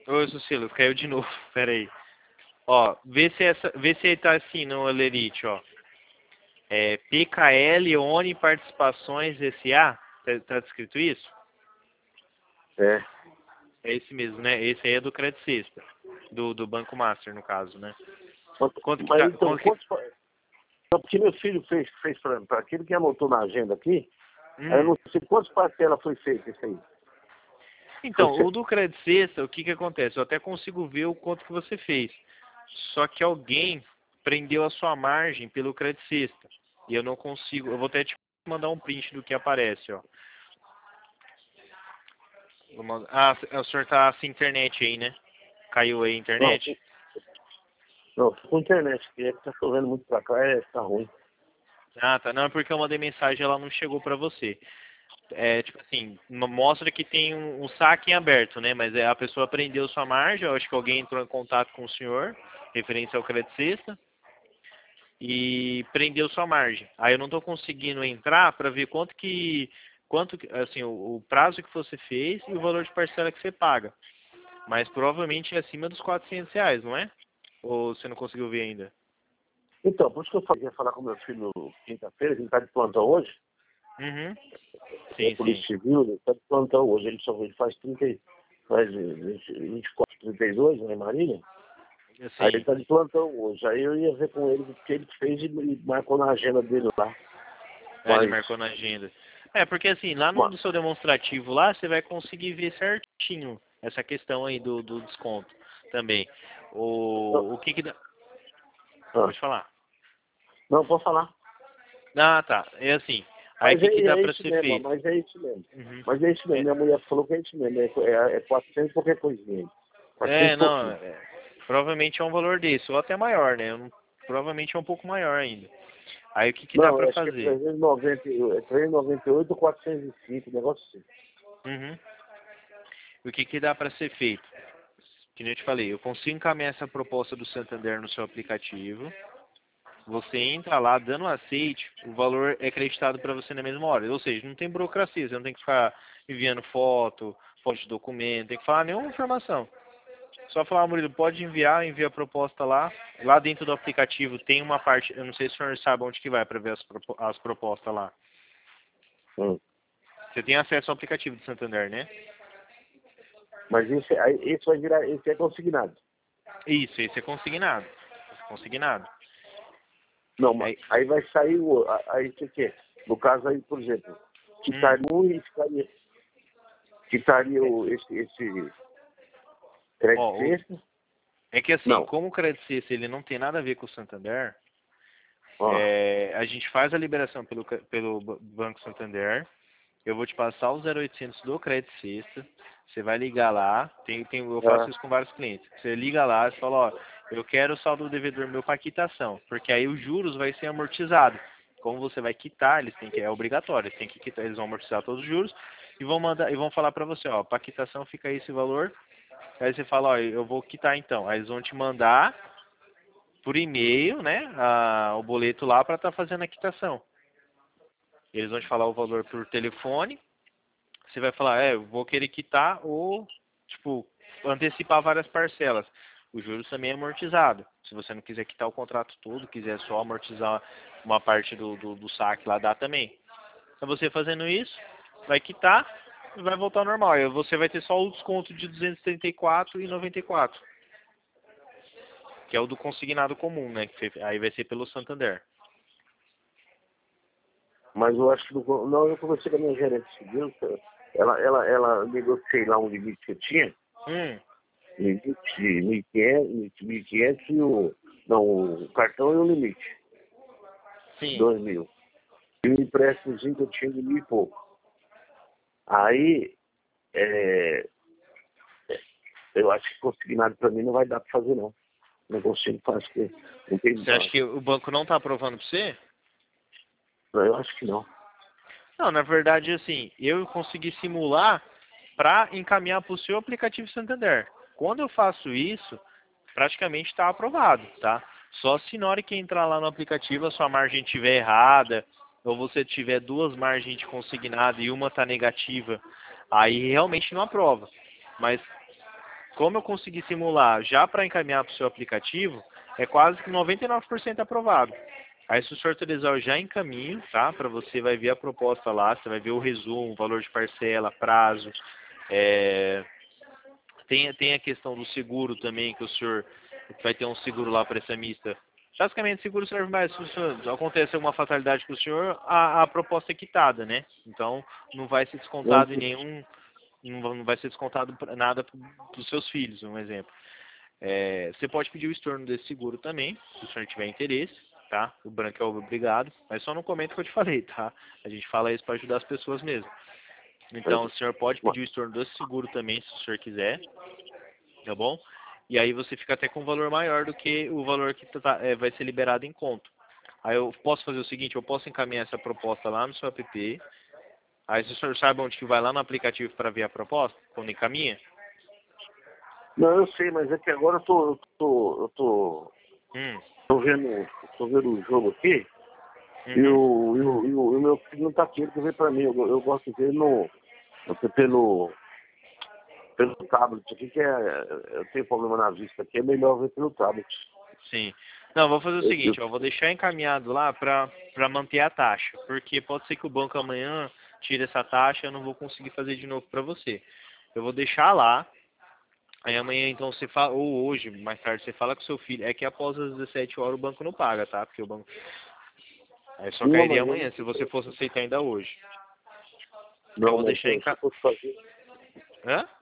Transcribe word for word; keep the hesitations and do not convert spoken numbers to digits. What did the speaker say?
Ô, Sucilo, caiu de novo. Pera aí. Ó, vê se essa, vê se ele tá assim no Alerite, ó. É P K L Oni Participações S A. Tá, tá escrito isso? É. É esse mesmo, né? Esse aí é do Credit Sexta. Do, do Banco Master, no caso, né? Quanto, Quanto que mas tá. então, Quanto que... quantos, só porque meu filho fez, fez para aquilo que anotou na agenda aqui, aí eu Hum. não sei quantas parcelas foi feito isso aí. Foi Então, o certo. do Credit Sexta, o que que acontece? Eu até consigo ver o quanto que você fez. Só que alguém prendeu a sua margem pelo Credit Sexta. E eu não consigo. Eu vou até te mandar um print do que aparece, ó. Vou mandar- Ah, o senhor tá sem internet aí, né? Caiu aí a Não, internet? não, com internet, que é que tá chovendo muito pra cá, é, tá ruim. Ah, tá. Não, é porque eu mandei mensagem e ela não chegou pra você. É, tipo assim, mo- mostra que tem um, um saque em aberto, né? Mas é, a pessoa prendeu sua margem, eu acho que alguém entrou em contato com o senhor, referente ao Credit Sexta, e prendeu sua margem. Aí eu não estou conseguindo entrar para ver quanto que, quanto que- assim, o, o prazo que você fez e o valor de parcela que você paga. Mas provavelmente é acima dos quatrocentos reais, não é? Ou você não conseguiu ver ainda? Então, por isso que eu falei, ia falar com meu filho quinta-feira, que ele tá de plantão hoje, Uhum. é Sim, sim. polícia civil, ele tá de plantão hoje, ele só ele faz trinta, e- faz vinte, vinte e quatro, trinta e dois, né, Marília? Aí ele Sim. tá de plantão hoje, aí eu ia ver com ele o que ele fez e e marcou na agenda dele lá. Aí ele Mas, marcou na agenda. É, porque assim, lá no ma- do seu demonstrativo lá, você vai conseguir ver certinho essa questão aí do, do desconto também. O, o que que dá... ah, Pode falar. não, pode falar. Ah, tá. É assim. Aí o Mas é, que que dá é pra isso ser mesmo, feito? mas é isso mesmo. Uhum. Mas é isso mesmo, É, minha mulher falou que é isso mesmo, é, é, é quatrocentos e qualquer coisinha. quatrocentos é, e não, pouquinho. é, provavelmente é um valor desse, ou até maior, né? Eu não- provavelmente é um pouco maior ainda. Aí o que que dá Não, pra eu acho que é fazer? trezentos e noventa, é trezentos e noventa e oito ou quatrocentos e cinco, um negócio assim. Uhum. O que que dá pra ser feito? Que nem eu te falei, eu consigo encaminhar essa proposta do Santander no seu aplicativo. Você entra lá, dando aceite, o valor é acreditado para você na mesma hora. Ou seja, não tem burocracia, você não tem que ficar enviando foto, foto de documento, tem que falar nenhuma informação. Só falar, Murilo, pode enviar, envia a proposta lá. Lá dentro do aplicativo tem uma parte, eu não sei se o senhor sabe onde que vai para ver as, propo- as propostas lá. Hum. Você tem acesso ao aplicativo do Santander, né? Mas esse, aí, esse vai virar, esse é consignado. Isso, esse é consignado. Esse é consignado. Não, mas Aí, aí vai sair o. a- Aí o que, que é? No caso aí, por exemplo, hum, quitaria um e ficaria. Quitaria o, esse, esse crédito ó, o- sexta? é que assim, Não. como o Credit Suisse, ele não tem nada a ver com o Santander, Ó. é, a gente faz a liberação pelo, ca- pelo Ba- Banco Santander. Eu vou te passar o zero oitocentos do Credit Sexta. Você vai ligar lá. Tem, tem, eu faço Ah, isso com vários clientes. Você liga lá e fala, ó, eu quero o saldo do devedor meu para quitação. Porque aí os juros vai ser amortizado. Como você vai quitar, eles têm que, é obrigatório, eles têm que quitar, eles vão amortizar todos os juros e vão mandar e vão falar para você, ó, para quitação fica esse valor. Aí você fala, ó, eu vou quitar então. Aí eles vão te mandar por e-mail, né, a, o boleto lá para estar fazendo a quitação. Eles vão te falar o valor por telefone. Você vai falar, é, eu vou querer quitar ou, tipo, antecipar várias parcelas. O juros também é amortizado. Se você não quiser quitar o contrato todo, quiser só amortizar uma parte do, do, do saque lá, dá também. Então você fazendo isso, vai quitar e vai voltar ao normal. Aí você vai ter só o desconto de duzentos e trinta e quatro reais e noventa e quatro centavos, que é o do consignado comum, né? Que aí vai ser pelo Santander. mas eu acho que. Não, não, eu conversei com a minha gerente civil, ela, ela, ela negociei lá um limite que eu tinha, Hum, limite de mil e quinhentos, mil e quinhentos e o. Não, o cartão e o limite, sim. dois mil. E o empréstimozinho que eu tinha de mil e pouco. Aí, é, eu acho que consignado para mim não vai dar para fazer, não. Não consigo fazer, porque não tem Você acha base. que o banco não está aprovando para você? Não, eu acho que não. Não, na verdade, assim, eu consegui simular para encaminhar para o seu aplicativo Santander. Quando eu faço isso, praticamente está aprovado, tá? Só se na hora que entrar lá no aplicativo a sua margem estiver errada, ou você tiver duas margens de consignado e uma está negativa, aí realmente não aprova. Mas como eu consegui simular já para encaminhar para o seu aplicativo, é quase que noventa e nove por cento aprovado. Aí se o senhor autorizar, eu já encaminho, tá? Para você, vai ver a proposta lá, você vai ver o resumo, valor de parcela, prazo. É... Tem, tem a questão do seguro também, que o senhor vai ter um seguro lá para essa mista. Basicamente, seguro serve mais se o senhor, acontece alguma fatalidade com o senhor, a, a proposta é quitada, né? Então, não vai ser descontado em nenhum... Não vai ser descontado nada para os seus filhos, um exemplo. É, você pode pedir o estorno desse seguro também, se o senhor tiver interesse, tá? O branco é obrigado, mas só não comenta o que eu te falei, tá? A gente fala isso para ajudar as pessoas mesmo. Então, o senhor pode pedir o estorno desse seguro também, se o senhor quiser, tá bom? E aí você fica até com um valor maior do que o valor que tá, é, vai ser liberado em conto. Aí eu posso fazer o seguinte, eu posso encaminhar essa proposta lá no seu app. Aí se o senhor sabe onde que vai lá no aplicativo para ver a proposta, quando encaminha? Não, eu sei, mas é que agora eu tô, eu tô, eu tô, Hum. tô vendo, tô vendo o jogo aqui, Uhum. e, o, e, o, e, o, e o meu filho não tá aqui, ele quer ver pra mim, eu, eu gosto de ver no, pelo, pelo tablet aqui, que é, eu tenho problema na vista aqui, é melhor ver pelo tablet. Sim. Não, vou fazer o Eu, eu, seguinte, ó, vou deixar encaminhado lá para para manter a taxa, porque pode ser que o banco amanhã tire essa taxa, eu não vou conseguir fazer de novo para você. Eu vou deixar lá, aí amanhã então você fala, ou hoje, mais tarde, você fala com seu filho, é que após as dezessete horas o banco não paga, tá? Porque o banco... Aí só não, cairia mas eu amanhã, não, se você fosse aceitar ainda hoje. Eu não, vou mas deixar se eu enca... fosse fazer, Hã?